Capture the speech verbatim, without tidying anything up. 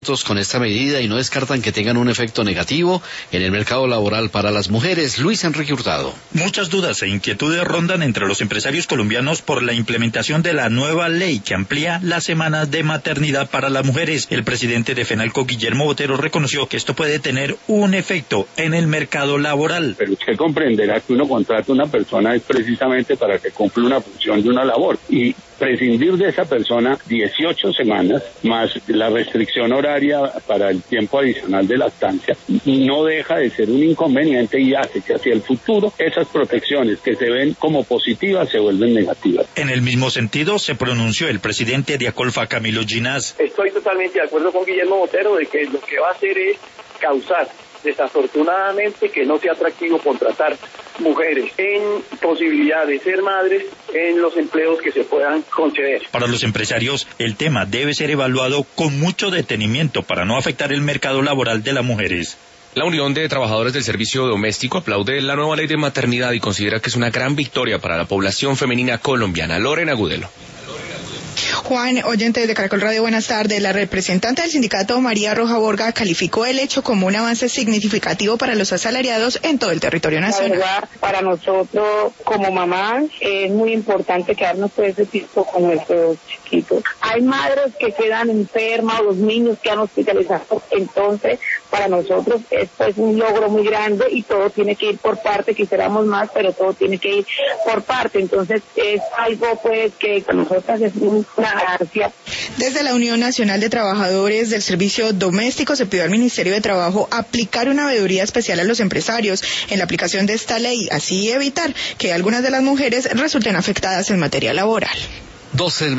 Con esta medida y no descartan que tengan un efecto negativo en el mercado laboral para las mujeres. Luis Enrique Hurtado. Muchas dudas e inquietudes rondan entre los empresarios colombianos por la implementación de la nueva ley que amplía las semanas de maternidad para las mujeres. El presidente de FENALCO, Guillermo Botero, reconoció que esto puede tener un efecto en el mercado laboral. Pero usted comprenderá que uno contrata a una persona es precisamente para que cumpla una función de una labor, y prescindir de esa persona dieciocho semanas más la restricción horaria para el tiempo adicional de lactancia no deja de ser un inconveniente y hace que hacia el futuro esas protecciones que se ven como positivas se vuelven negativas. En el mismo sentido se pronunció el presidente de Acolfa, Camilo Ginás. Estoy totalmente de acuerdo con Guillermo Botero de que lo que va a hacer es causar desafortunadamente que no sea atractivo contratar mujeres en posibilidad de ser madres en los empleos que se puedan conceder. Para los empresarios, el tema debe ser evaluado con mucho detenimiento para no afectar el mercado laboral de las mujeres. La Unión de Trabajadores del Servicio Doméstico aplaude la nueva ley de maternidad y considera que es una gran victoria para la población femenina colombiana. Lorena Agudelo. Juan, oyente de Caracol Radio, buenas tardes. La representante del sindicato, María Roja Borga, calificó el hecho como un avance significativo para los asalariados en todo el territorio nacional. La verdad, para nosotros como mamás es muy importante quedarnos todo ese tiempo con nuestros chiquitos. Hay madres que quedan enfermas, los niños que han hospitalizado, entonces para nosotros esto es un logro muy grande y todo tiene que ir por parte, quisiéramos más, pero todo tiene que ir por parte, entonces es algo pues que para nosotras es una ganancia. Desde la Unión Nacional de Trabajadores del Servicio Doméstico se pidió al Ministerio de Trabajo aplicar una veeduría especial a los empresarios en la aplicación de esta ley, así evitar que algunas de las mujeres resulten afectadas en materia laboral. doce